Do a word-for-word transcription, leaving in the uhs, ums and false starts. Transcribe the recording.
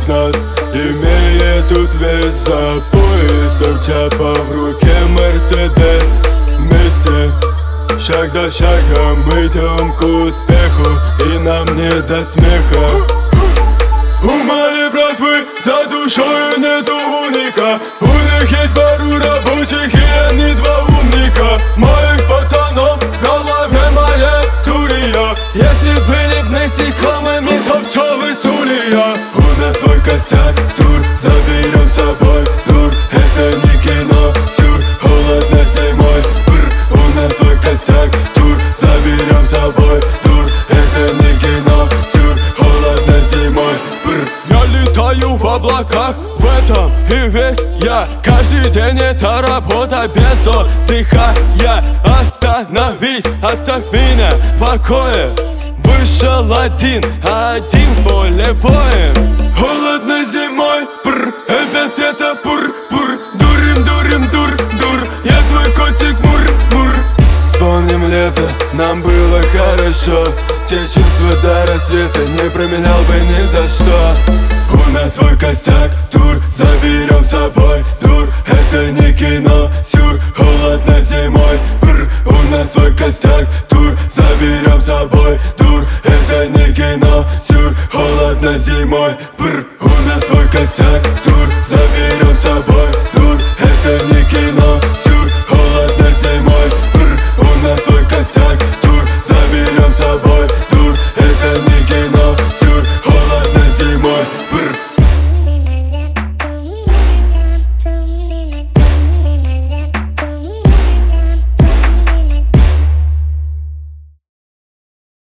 нас, имея тут вес за поясом чапа, в руке Мерседес. Вместе, шаг за шагом, мы идем к успеху, и нам не до смеха. У моей братвы за душою нету уника, у них есть пару рабочих, и они два умника. Моих пацанов в голове моя турия, если были б насекомыми, то пчелы с улья. У нас свой костяк, тур, заберем с собой тур. Это не кино, сюр, холодно зимой, бррр. У нас свой костяк, тур, заберем с собой тур. Это не кино, сюр, холодно зимой, бррр. Я летаю в облаках, в этом и весь я. Каждый день это работа без отдыха. Я остановись, оставь меня в покое. Вышел один, один в поле боем. Холодно зимой, бррр, опять это пур-пур. Дурим, дурим, дур, дур, я твой котик мур-мур. Вспомним лето, нам было хорошо. Те чувства до рассвета не променял бы ни за что. У нас свой костяк,